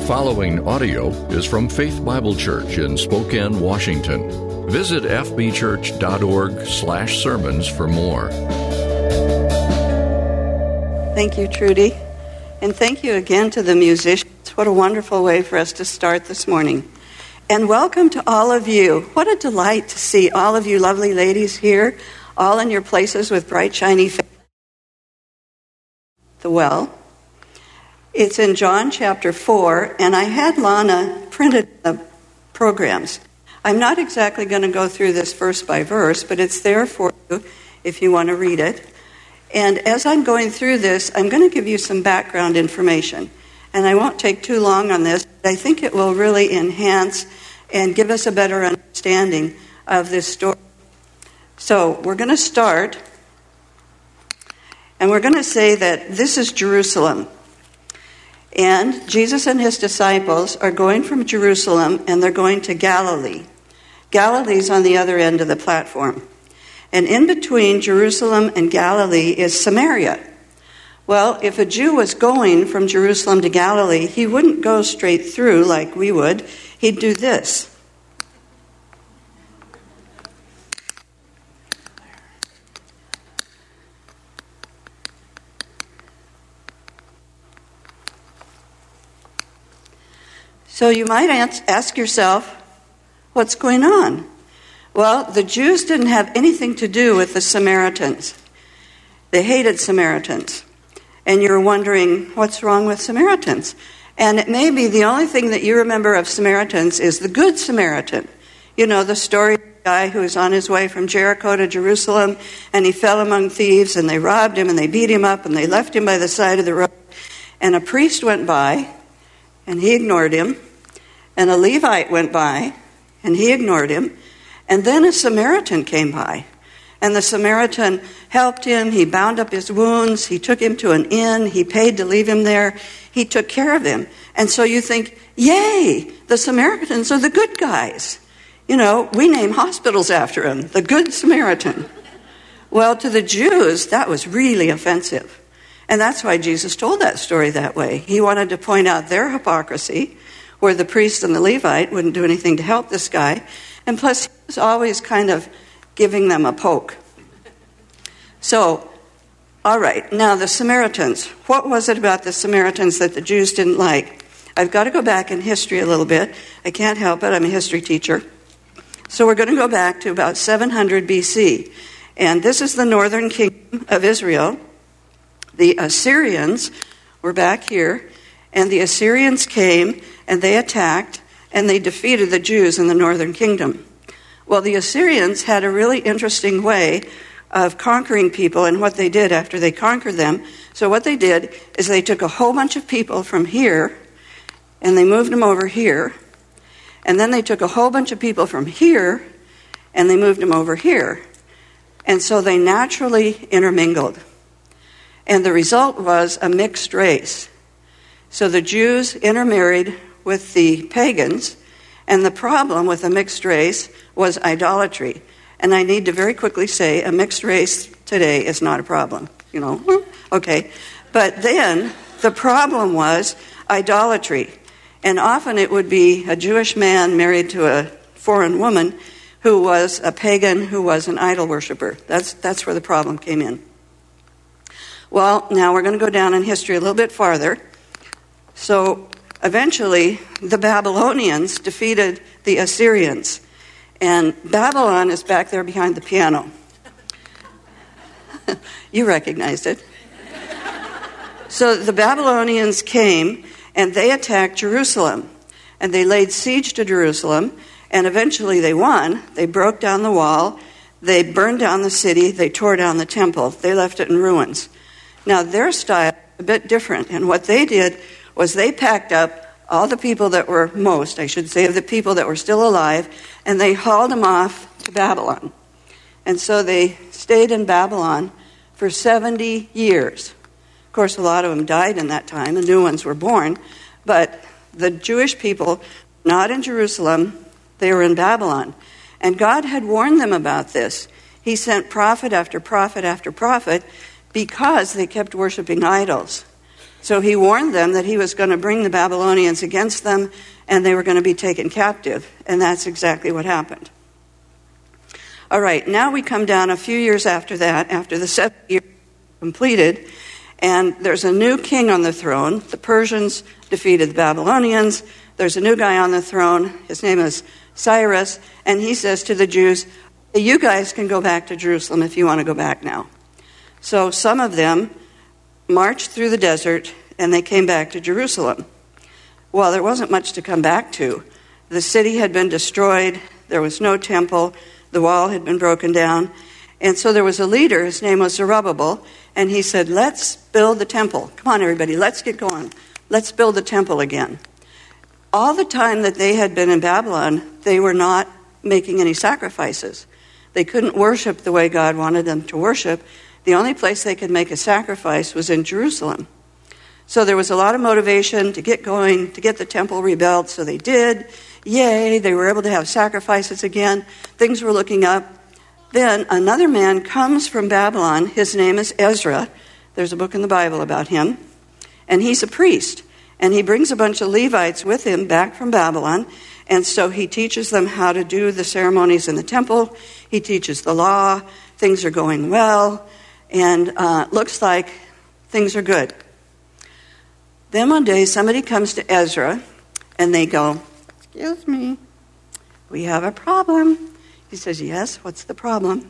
following audio is from Faith Bible Church in Spokane, Washington. Visit fbchurch.org/sermons for more. Thank you, Trudy. And thank you again to the musicians. What a wonderful way for us to start this morning. And welcome to all of you. What a delight to see all of you lovely ladies here, all in your places with bright, shiny faces. The well. It's in John chapter 4, and I had Lana printed the programs. I'm not exactly going to go through this verse by verse, but it's there for you if you want to read it. And as I'm going through this, I'm going to give you some background information. And I won't take too long on this. I think it will really enhance and give us a better understanding of this story. So we're going to start, and we're going to say that this is Jerusalem. And Jesus and his disciples are going from Jerusalem, and they're going to Galilee. Galilee's on the other end of the platform. And in between Jerusalem and Galilee is Samaria. Well, if a Jew was going from Jerusalem to Galilee, he wouldn't go straight through like we would. He'd do this. So you might ask yourself, what's going on? Well, the Jews didn't have anything to do with the Samaritans. They hated Samaritans. And you're wondering, what's wrong with Samaritans? And it may be the only thing that you remember of Samaritans is the Good Samaritan. You know, the story of the guy who was on his way from Jericho to Jerusalem, and he fell among thieves, and they robbed him, and they beat him up, and they left him by the side of the road. And a priest went by, and he ignored him. And a Levite went by, and he ignored him. And then a Samaritan came by. And the Samaritan helped him. He bound up his wounds. He took him to an inn. He paid to leave him there. He took care of him. And so you think, yay, the Samaritans are the good guys. You know, we name hospitals after him, the Good Samaritan. Well, to the Jews, that was really offensive. And that's why Jesus told that story that way. He wanted to point out their hypocrisy, where the priest and the Levite wouldn't do anything to help this guy. And plus, he was always kind of giving them a poke. So, all right, now the Samaritans. What was it about the Samaritans that the Jews didn't like? I've got to go back in history a little bit. I can't help it. I'm a history teacher. So we're going to go back to about 700 BC. And this is the northern kingdom of Israel. The Assyrians were back here. And the Assyrians came, and they attacked, and they defeated the Jews in the northern kingdom. Well, the Assyrians had a really interesting way of conquering people and what they did after they conquered them. So what they did is they took a whole bunch of people from here, and they moved them over here. And then they took a whole bunch of people from here, and they moved them over here. And so they naturally intermingled. And the result was a mixed race. So the Jews intermarried with the pagans, and the problem with a mixed race was idolatry. And I need to very quickly say a mixed race today is not a problem, you know. Okay. But then the problem was idolatry. And often it would be a Jewish man married to a foreign woman who was a pagan, who was an idol worshiper. That's where the problem came in. Well, now we're going to go down in history a little bit farther. So eventually, the Babylonians defeated the Assyrians. And Babylon is back there behind the piano. You recognized it. So the Babylonians came, and they attacked Jerusalem. And they laid siege to Jerusalem, and eventually they won. They broke down the wall. They burned down the city. They tore down the temple. They left it in ruins. Now, their style is a bit different. And what they did was they packed up all the people that were of the people that were still alive, and they hauled them off to Babylon. And so they stayed in Babylon for 70 years. Of course, a lot of them died in that time, and new ones were born. But the Jewish people, not in Jerusalem, they were in Babylon. And God had warned them about this. He sent prophet after prophet after prophet because they kept worshiping idols. So he warned them that he was going to bring the Babylonians against them, and they were going to be taken captive. And that's exactly what happened. All right, now we come down a few years after that, after the 7 years completed, and there's a new king on the throne. The Persians defeated the Babylonians. There's a new guy on the throne. His name is Cyrus, and he says to the Jews, you guys can go back to Jerusalem if you want to go back now. So some of them marched through the desert, and they came back to Jerusalem. Well, there wasn't much to come back to. The city had been destroyed. There was no temple. The wall had been broken down. And so there was a leader. His name was Zerubbabel. And he said, let's build the temple. Come on, everybody, let's get going. Let's build the temple again. All the time that they had been in Babylon, they were not making any sacrifices. They couldn't worship the way God wanted them to worship. The only place they could make a sacrifice was in Jerusalem. So there was a lot of motivation to get going, to get the temple rebuilt. So they did. Yay, they were able to have sacrifices again. Things were looking up. Then another man comes from Babylon. His name is Ezra. There's a book in the Bible about him. And he's a priest. And he brings a bunch of Levites with him back from Babylon. And so he teaches them how to do the ceremonies in the temple. He teaches the law. Things are going well. And looks like things are good. Then one day somebody comes to Ezra and they go, excuse me, we have a problem. He says, yes, what's the problem?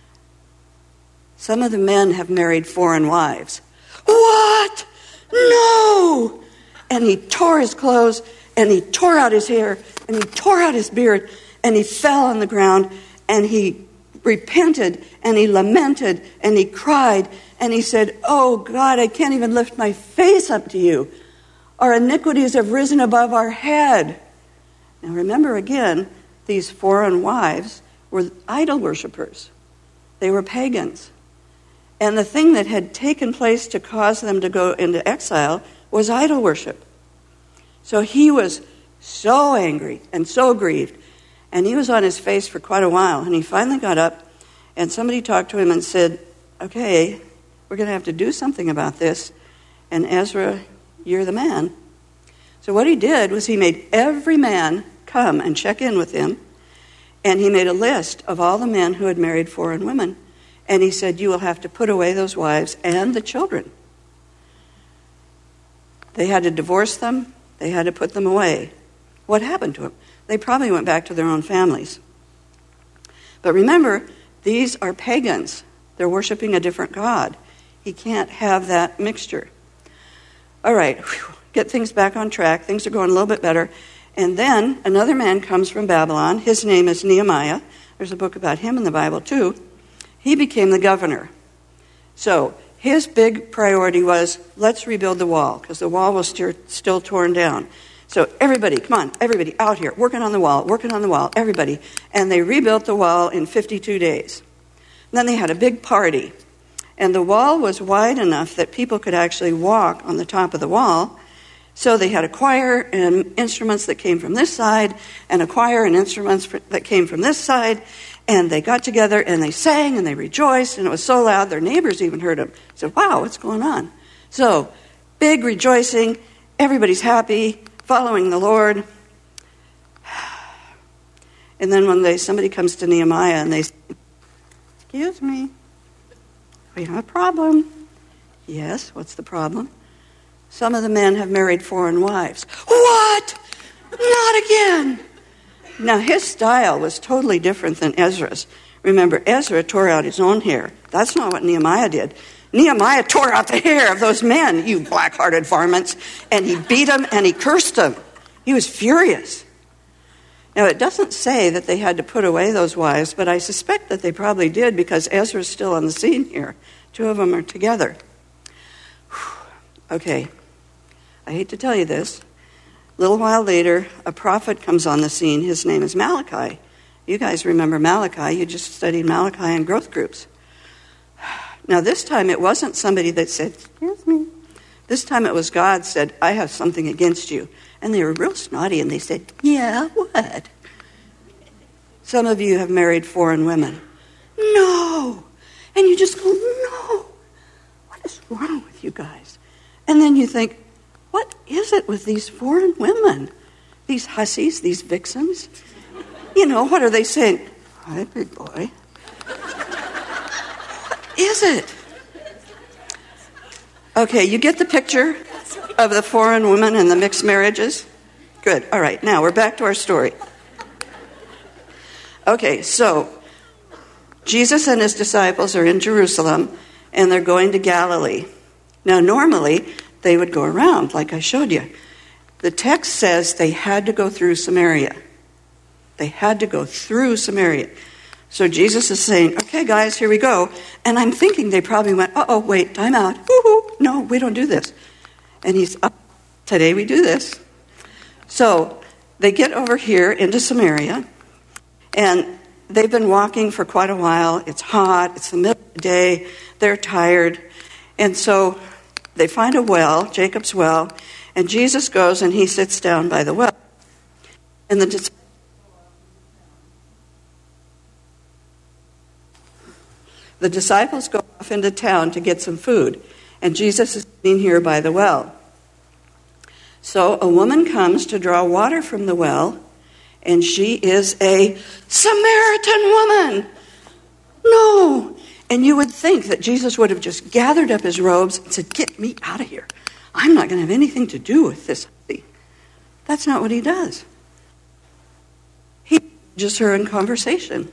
Some of the men have married foreign wives. What? No! And he tore his clothes, and he tore out his hair, and he tore out his beard, and he fell on the ground, and he repented, and he lamented, and he cried, and he said, oh God, I can't even lift my face up to you. Our iniquities have risen above our head. Now remember again, these foreign wives were idol worshipers. They were pagans. And the thing that had taken place to cause them to go into exile was idol worship. So he was so angry and so grieved. And he was on his face for quite a while. And he finally got up, and somebody talked to him and said, okay, we're going to have to do something about this. And Ezra, you're the man. So what he did was he made every man come and check in with him. And he made a list of all the men who had married foreign women. And he said, you will have to put away those wives and the children. They had to divorce them. They had to put them away. What happened to them? They probably went back to their own families. But remember, these are pagans. They're worshiping a different god. He can't have that mixture. All right, get things back on track. Things are going a little bit better. And then another man comes from Babylon. His name is Nehemiah. There's a book about him in the Bible too. He became the governor. So his big priority was, let's rebuild the wall, because the wall was still torn down. So everybody, come on, everybody out here, working on the wall, everybody. And they rebuilt the wall in 52 days. And then they had a big party. And the wall was wide enough that people could actually walk on the top of the wall. So they had a choir and instruments that came from this side, and a choir and instruments that came from this side. And they got together and they sang and they rejoiced, and it was so loud their neighbors even heard them. Said, wow, what's going on? So, big rejoicing, everybody's happy, following the Lord. And then one day somebody comes to Nehemiah and they say, excuse me, we have a problem. Yes, what's the problem? Some of the men have married foreign wives. What? Not again. Now, his style was totally different than Ezra's. Remember, Ezra tore out his own hair. That's not what Nehemiah did. Nehemiah tore out the hair of those men, you black-hearted varmints, and he beat them and he cursed them. He was furious. Now, it doesn't say that they had to put away those wives, but I suspect that they probably did because Ezra's still on the scene here. Two of them are together. Okay, I hate to tell you this. A little while later, a prophet comes on the scene. His name is Malachi. You guys remember Malachi. You just studied Malachi in growth groups. Now, this time it wasn't somebody that said, excuse me. This time it was God said, I have something against you. And they were real snotty, and they said, yeah, what? Some of you have married foreign women. No. And you just go, no. What is wrong with you guys? And then you think, what is it with these foreign women? These hussies, these vixens? What are they saying? Hi, big boy. What is it? Okay, you get the picture of the foreign women and the mixed marriages? Good. All right, now we're back to our story. Okay, so Jesus and his disciples are in Jerusalem, and they're going to Galilee. Now, normally, they would go around, like I showed you. The text says they had to go through Samaria. They had to go through Samaria. So Jesus is saying, okay, guys, here we go. And I'm thinking they probably went, wait, time out. Woo-hoo. No, we don't do this. And he's, today we do this. So they get over here into Samaria, and they've been walking for quite a while. It's hot. It's the middle of the day. They're tired. And so they find a well, Jacob's well, and Jesus goes and he sits down by the well. And the disciples go off into town to get some food, and Jesus is sitting here by the well. So a woman comes to draw water from the well, and she is a Samaritan woman. No. And you would think that Jesus would have just gathered up his robes and said, get me out of here. I'm not going to have anything to do with this. That's not what he does. He engages her in conversation.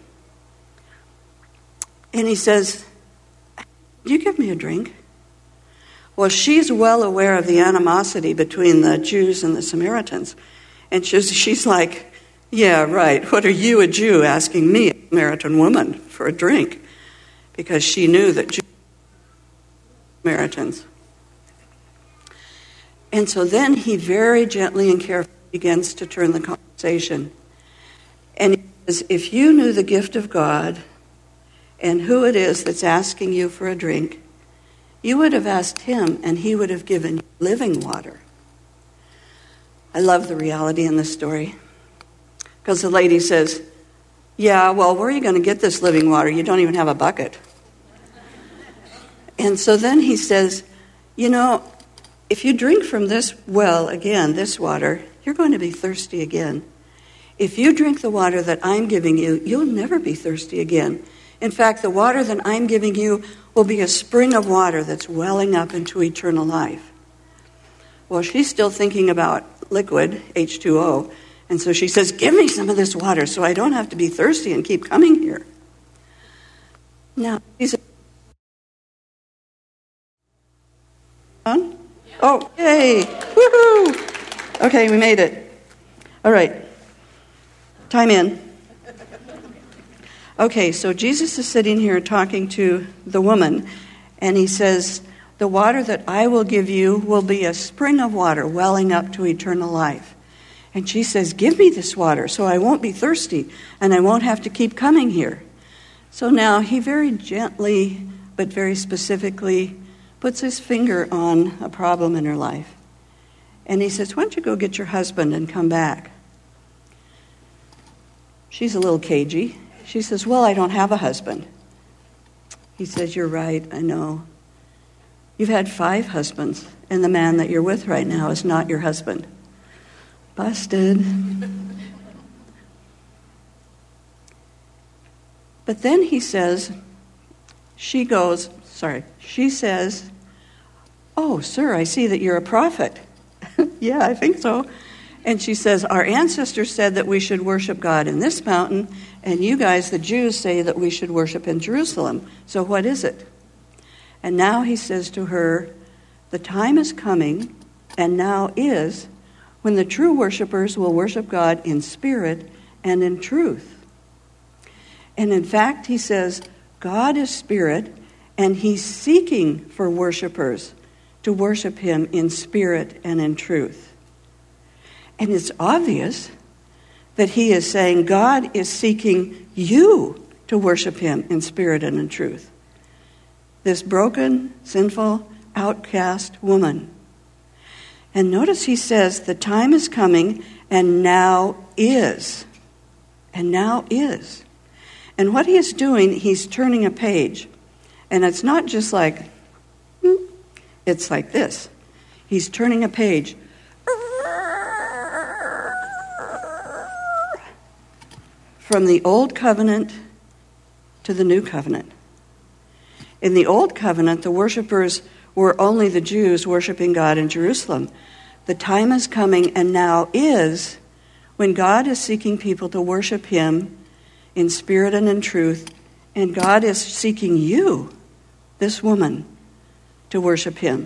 And he says, "Do you give me a drink?" Well, she's well aware of the animosity between the Jews and the Samaritans. And she's like, yeah, right. What are you, a Jew, asking me, a Samaritan woman, for a drink? Because she knew that Jews were Samaritans. And so then he very gently and carefully begins to turn the conversation. And he says, if you knew the gift of God and who it is that's asking you for a drink, you would have asked him, and he would have given you living water. I love the reality in this story. Because the lady says, yeah, well, where are you going to get this living water? You don't even have a bucket. And so then he says, if you drink from this well again, this water, you're going to be thirsty again. If you drink the water that I'm giving you, you'll never be thirsty again. In fact, the water that I'm giving you will be a spring of water that's welling up into eternal life. Well, she's still thinking about liquid, H2O, and so she says, give me some of this water so I don't have to be thirsty and keep coming here. Now, he's on? Oh, yay! Woohoo! Okay, we made it. All right. Time in. Okay, so Jesus is sitting here talking to the woman, and he says, the water that I will give you will be a spring of water welling up to eternal life. And she says, give me this water so I won't be thirsty and I won't have to keep coming here. So now he very gently but very specifically puts his finger on a problem in her life. And he says, why don't you go get your husband and come back? She's a little cagey. She says, well, I don't have a husband. He says, you're right, I know. You've had 5 husbands, and the man that you're with right now is not your husband. Busted. But then he says, she says, oh, sir, I see that you're a prophet. Yeah, I think so. And she says, our ancestors said that we should worship God in this mountain, and you guys, the Jews, say that we should worship in Jerusalem. So what is it? And now he says to her, the time is coming, and now is, when the true worshipers will worship God in spirit and in truth. And in fact, he says, God is spirit, and he's seeking for worshipers to worship him in spirit and in truth. And it's obvious that he is saying God is seeking you to worship him in spirit and in truth. This broken, sinful, outcast woman. And notice he says, the time is coming, and now is. And now is. And what he is doing, he's turning a page. And it's not just like, it's like this. He's turning a page. From the Old Covenant to the New Covenant. In the Old Covenant, the worshipers were only the Jews worshiping God in Jerusalem. The time is coming, and now is, when God is seeking people to worship Him in spirit and in truth, and God is seeking you, this woman, to worship Him.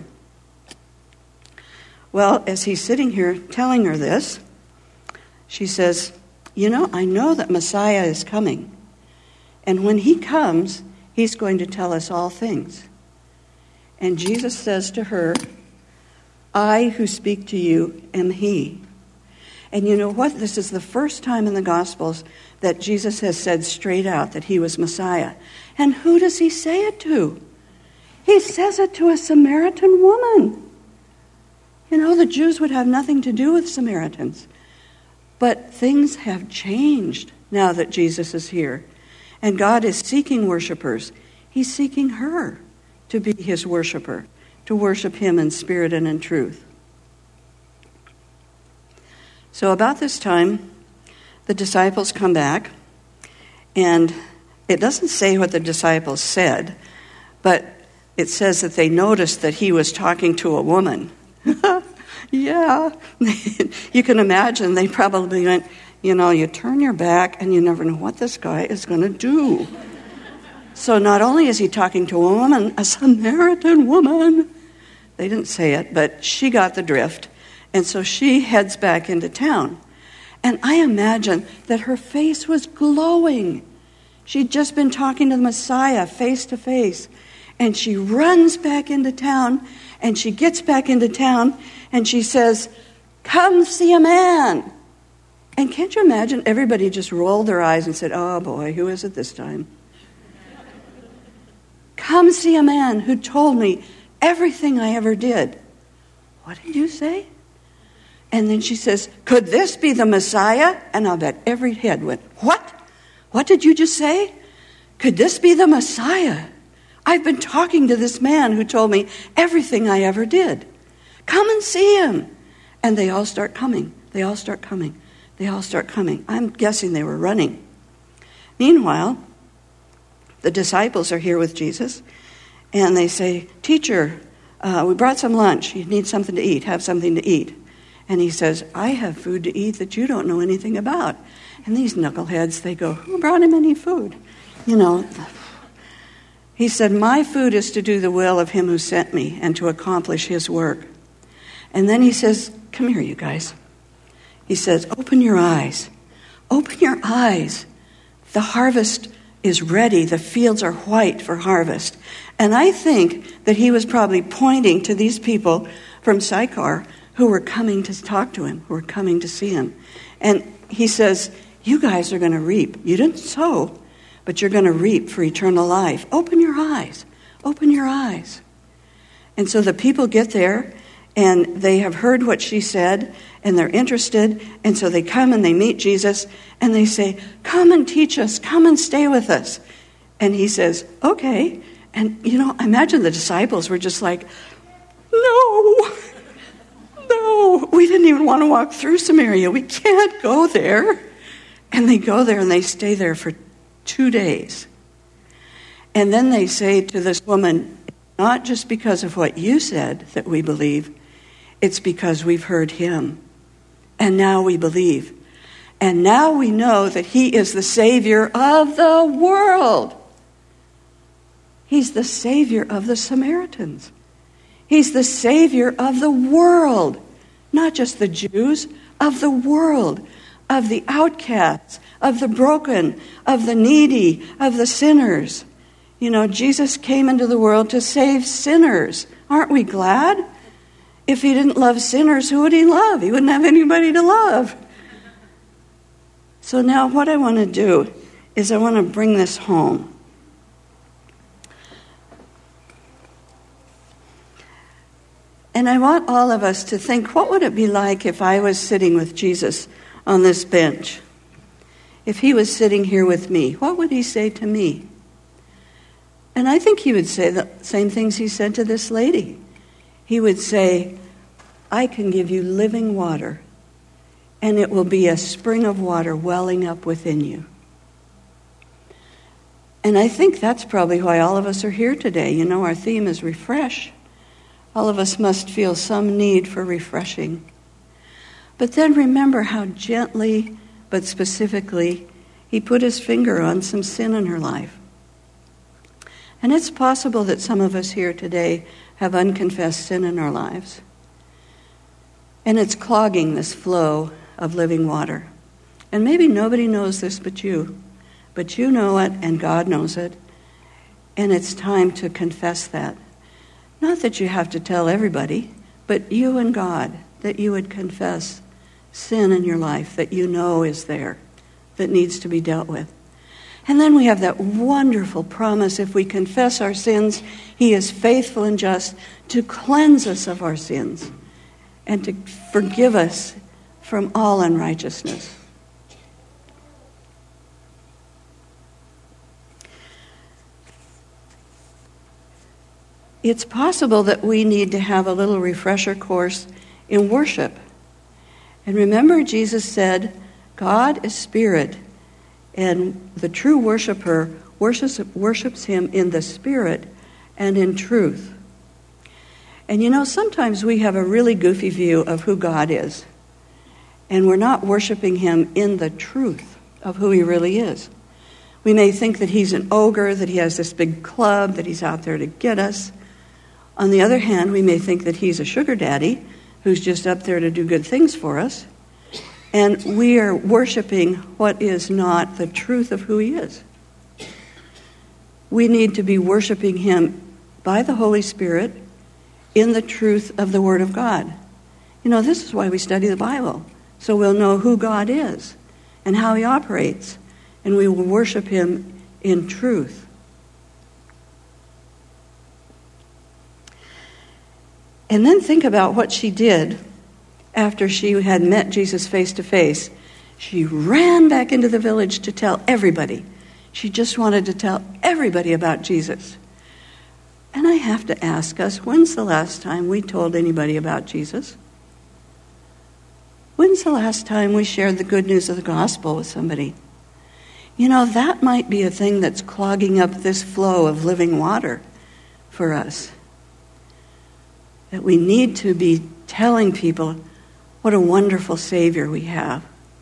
Well, as he's sitting here telling her this, she says, I know that Messiah is coming. And when He comes, He's going to tell us all things. And Jesus says to her, I who speak to you am He. And you know what? This is the first time in the Gospels that Jesus has said straight out that He was Messiah. And who does He say it to? He says it to a Samaritan woman. The Jews would have nothing to do with Samaritans. But things have changed now that Jesus is here. And God is seeking worshipers. He's seeking her to be His worshiper, to worship Him in spirit and in truth. So about this time, the disciples come back, and it doesn't say what the disciples said, but it says that they noticed that He was talking to a woman. Yeah. You can imagine they probably went, you turn your back and you never know what this guy is going to do. So not only is He talking to a woman, a Samaritan woman, they didn't say it, but she got the drift. And so she heads back into town. And I imagine that her face was glowing. She'd just been talking to the Messiah face to face. And she runs back into town, and she gets back into town, and she says, come see a man. And can't you imagine? Everybody just rolled their eyes and said, oh boy, who is it this time? Come see a man who told me everything I ever did. What did you say? And then she says, could this be the Messiah? And I'll bet every head went, what? What did you just say? Could this be the Messiah? I've been talking to this man who told me everything I ever did. Come and see him. And they all start coming. They all start coming. They all start coming. I'm guessing they were running. Meanwhile, the disciples are here with Jesus, and they say, teacher, we brought some lunch. You need something to eat. Have something to eat. And He says, I have food to eat that you don't know anything about. And these knuckleheads, they go, who brought him any food? He said, my food is to do the will of Him who sent me and to accomplish His work. And then He says, come here, you guys. He says, open your eyes. Open your eyes. The harvest is ready. The fields are white for harvest. And I think that He was probably pointing to these people from Sychar who were coming to talk to Him, who were coming to see Him. And He says, you guys are going to reap. You didn't sow, but you're going to reap for eternal life. Open your eyes. Open your eyes. And so the people get there, and they have heard what she said, and they're interested, and so they come and they meet Jesus, and they say, come and teach us, come and stay with us. And He says, okay. And, I imagine the disciples were just like, no, we didn't even want to walk through Samaria. We can't go there. And they go there, and they stay there for 2 days. And then they say to this woman, not just because of what you said that we believe, it's because we've heard Him. And now we believe. And now we know that He is the Savior of the world. He's the Savior of the Samaritans. He's the Savior of the world. Not just the Jews, of the world. Of the outcasts, of the broken, of the needy, of the sinners. Jesus came into the world to save sinners. Aren't we glad? If He didn't love sinners, who would He love? He wouldn't have anybody to love. So now what I want to do is I want to bring this home. And I want all of us to think, what would it be like if I was sitting with Jesus on this bench? If He was sitting here with me, what would He say to me? And I think He would say the same things He said to this lady. He would say, I can give you living water, and it will be a spring of water welling up within you. And I think that's probably why all of us are here today. You know, our theme is refresh. All of us must feel some need for refreshing. But then remember how gently, but specifically, he put his finger on some sin in her life. And it's possible that some of us here today have unconfessed sin in our lives. And it's clogging this flow of living water. And maybe nobody knows this but you. But you know it, and God knows it. And it's time to confess that. Not that you have to tell everybody, but you and God, that you would confess sin in your life that you know is there, that needs to be dealt with. And then we have that wonderful promise, if we confess our sins, he is faithful and just to cleanse us of our sins and to forgive us from all unrighteousness. It's possible that we need to have a little refresher course in worship. And remember, Jesus said, God is spirit, and the true worshiper worships him in the spirit and in truth. And you know, sometimes we have a really goofy view of who God is, and we're not worshiping him in the truth of who he really is. We may think that he's an ogre, that he has this big club, that he's out there to get us. On the other hand, we may think that he's a sugar daddy who's just up there to do good things for us. And we are worshiping what is not the truth of who he is. We need to be worshiping him by the Holy Spirit in the truth of the Word of God. You know, this is why we study the Bible, so we'll know who God is and how he operates, and we will worship him in truth. And then think about what she did after she had met Jesus face to face. She ran back into the village to tell everybody. She just wanted to tell everybody about Jesus. And I have to ask us, when's the last time we told anybody about Jesus? When's the last time we shared the good news of the gospel with somebody? You know, that might be a thing that's clogging up this flow of living water for us. That we need to be telling people what a wonderful Savior we have.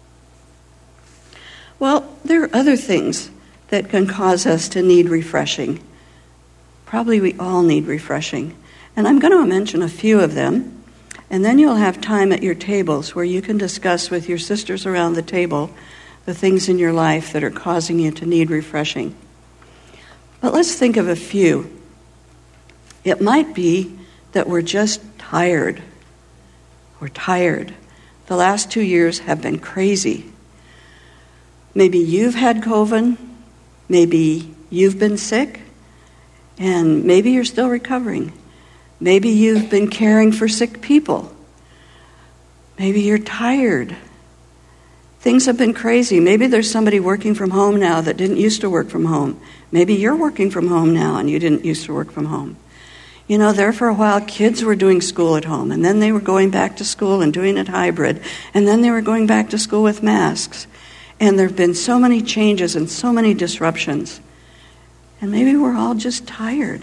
Well, there are other things that can cause us to need refreshing. Probably we all need refreshing. And I'm going to mention a few of them, and then you'll have time at your tables where you can discuss with your sisters around the table the things in your life that are causing you to need refreshing. But let's think of a few. It might be that we're just tired. We're tired. The last 2 years have been crazy. Maybe you've had COVID. Maybe you've been sick. And maybe you're still recovering. Maybe you've been caring for sick people. Maybe you're tired. Things have been crazy. Maybe there's somebody working from home now that didn't used to work from home. Maybe you're working from home now and you didn't used to work from home. You know, there for a while, kids were doing school at home, and then they were going back to school and doing it hybrid, and then they were going back to school with masks. And there have been so many changes and so many disruptions. And maybe we're all just tired.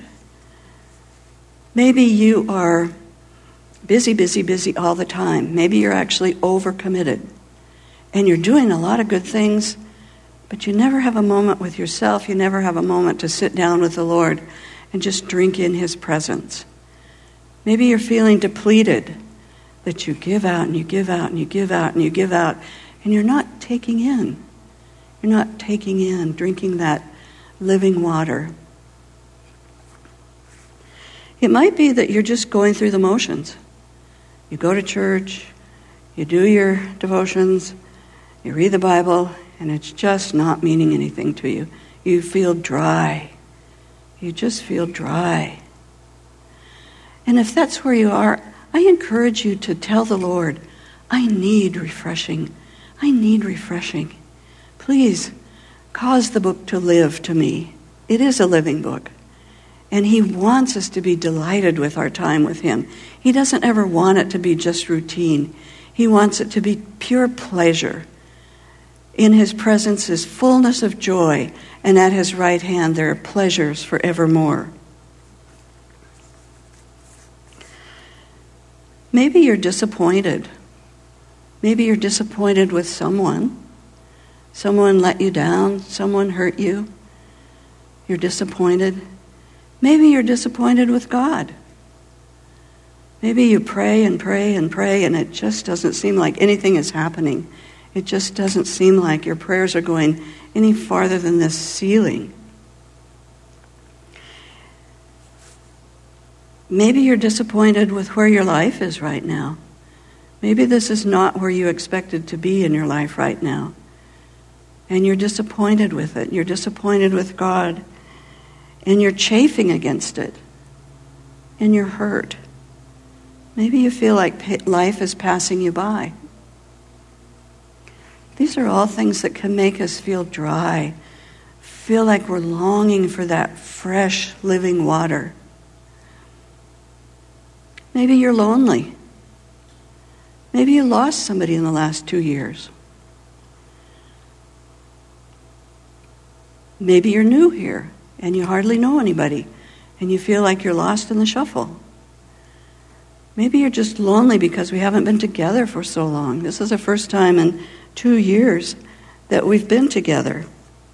Maybe you are busy all the time. Maybe you're actually overcommitted. And you're doing a lot of good things, but you never have a moment with yourself. You never have a moment to sit down with the Lord and just drink in his presence. Maybe you're feeling depleted, that you give out and you give out and you give out and you give out, and you're not taking in. You're not taking in, drinking that living water. It might be that you're just going through the motions. You go to church, you do your devotions, you read the Bible, and it's just not meaning anything to you. You feel dry. You just feel dry. And if that's where you are, I encourage you to tell the Lord, I need refreshing. I need refreshing. Please, cause the book to live to me. It is a living book. And He wants us to be delighted with our time with Him. He doesn't ever want it to be just routine. He wants it to be pure pleasure. In His presence is fullness of joy, and at His right hand there are pleasures forevermore. Maybe you're disappointed. Maybe you're disappointed with someone. Someone let you down. Someone hurt you. You're disappointed. Maybe you're disappointed with God. Maybe you pray and pray and pray, and it just doesn't seem like anything is happening. It just doesn't seem like your prayers are going any farther than this ceiling. Maybe you're disappointed with where your life is right now. Maybe this is not where you expected to be in your life right now. And you're disappointed with it. You're disappointed with God. And you're chafing against it. And you're hurt. Maybe you feel like life is passing you by. These are all things that can make us feel dry, feel like we're longing for that fresh, living water. Maybe you're lonely. Maybe you lost somebody in the last 2 years. Maybe you're new here and you hardly know anybody and you feel like you're lost in the shuffle. Maybe you're just lonely because we haven't been together for so long. This is the first time in 2 years that we've been together.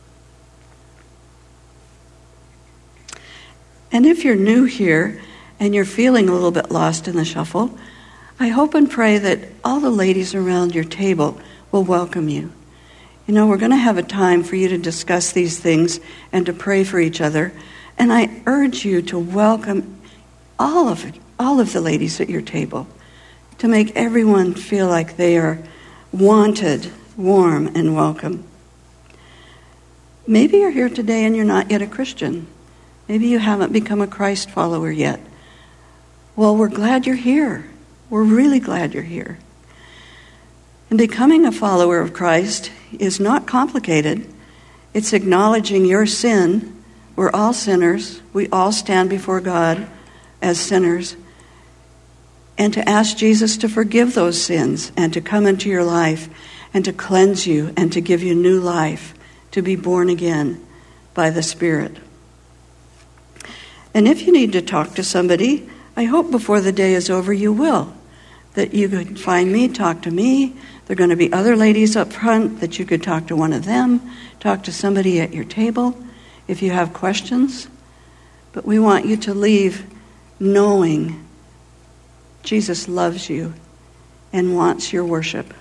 And if you're new here and you're feeling a little bit lost in the shuffle, I hope and pray that all the ladies around your table will welcome you. You know, we're going to have a time for you to discuss these things and to pray for each other. And I urge you to welcome all of the ladies at your table, to make everyone feel like they are wanted, warm, and welcome. Maybe you're here today and you're not yet a Christian. Maybe you haven't become a Christ follower yet. Well, we're glad you're here. We're really glad you're here. And becoming a follower of Christ is not complicated. It's acknowledging your sin. We're all sinners. We all stand before God as sinners. And to ask Jesus to forgive those sins and to come into your life and to cleanse you and to give you new life, to be born again by the Spirit. And if you need to talk to somebody, I hope before the day is over you will. That you could find me, talk to me. There are going to be other ladies up front that you could talk to one of them, talk to somebody at your table if you have questions. But we want you to leave knowing Jesus loves you and wants your worship.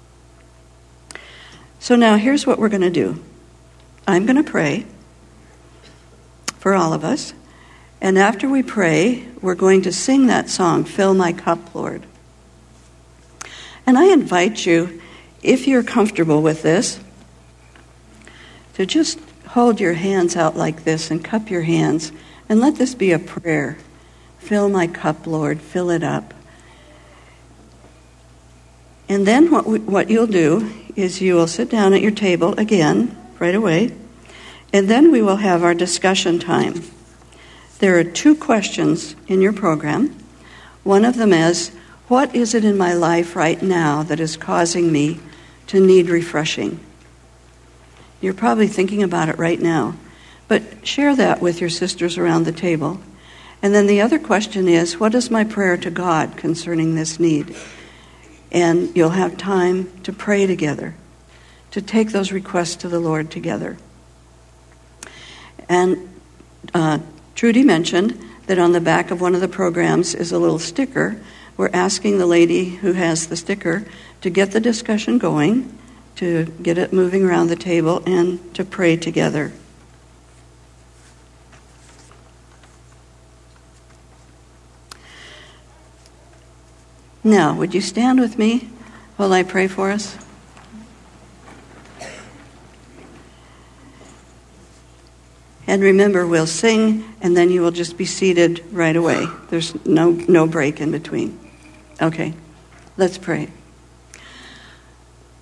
So now here's what we're going to do. I'm going to pray for all of us. And after we pray, we're going to sing that song, Fill My Cup, Lord. And I invite you, if you're comfortable with this, to just hold your hands out like this and cup your hands and let this be a prayer. Fill my cup, Lord, fill it up. And then what you'll do is you will sit down at your table again, right away, and then we will have our discussion time. There are 2 questions in your program. One of them is, what is it in my life right now that is causing me to need refreshing? You're probably thinking about it right now, but share that with your sisters around the table. And then the other question is, what is my prayer to God concerning this need? And you'll have time to pray together, to take those requests to the Lord together. And Trudy mentioned that on the back of one of the programs is a little sticker. We're asking the lady who has the sticker to get the discussion going, to get it moving around the table, and to pray together. Now, would you stand with me while I pray for us? And remember, we'll sing, and then you will just be seated right away. There's no break in between. Okay, let's pray.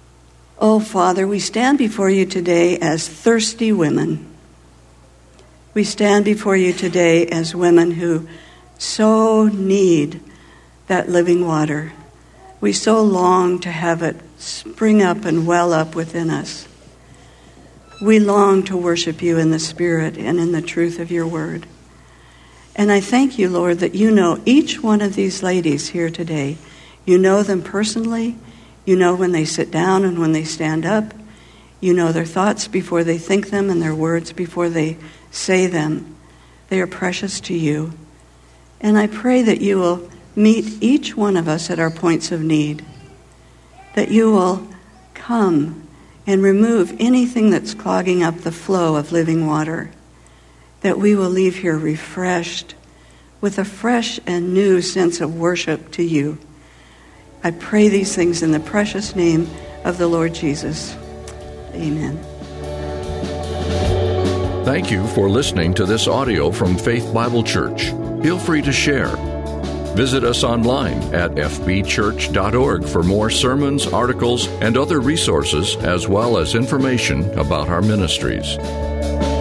Oh, Father, we stand before you today as thirsty women. We stand before you today as women who so need that living water. We so long to have it spring up and well up within us. We long to worship you in the Spirit and in the truth of your word. And I thank you, Lord, that you know each one of these ladies here today. You know them personally. You know when they sit down and when they stand up. You know their thoughts before they think them and their words before they say them. They are precious to you. And I pray that you will meet each one of us at our points of need. That you will come and remove anything that's clogging up the flow of living water. That we will leave here refreshed with a fresh and new sense of worship to you. I pray these things in the precious name of the Lord Jesus. Amen. Thank you for listening to this audio from Faith Bible Church. Feel free to share. Visit us online at fbchurch.org for more sermons, articles, and other resources, as well as information about our ministries.